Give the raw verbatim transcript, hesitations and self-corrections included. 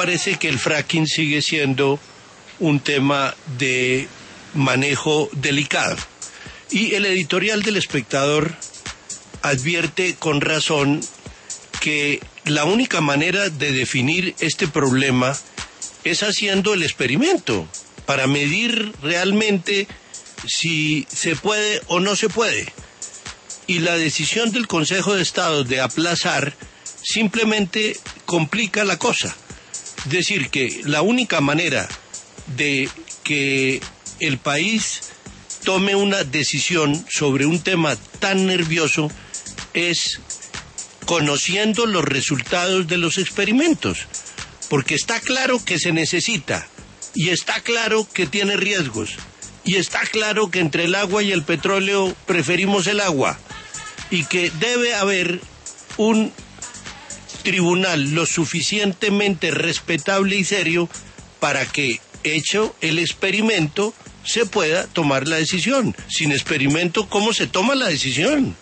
parece que el fracking sigue siendo un tema de manejo delicado. Y el editorial del Espectador advierte con razón que la única manera de definir este problema es haciendo el experimento para medir realmente si se puede o no se puede. Y la decisión del Consejo de Estado de aplazar simplemente complica la cosa. Es decir, que la única manera de que el país tome una decisión sobre un tema tan nervioso es conociendo los resultados de los experimentos, porque está claro que se necesita, y está claro que tiene riesgos, y está claro que entre el agua y el petróleo preferimos el agua, y que debe haber un tribunal lo suficientemente respetable y serio para que, hecho el experimento, se pueda tomar la decisión. Sin experimento, ¿cómo se toma la decisión?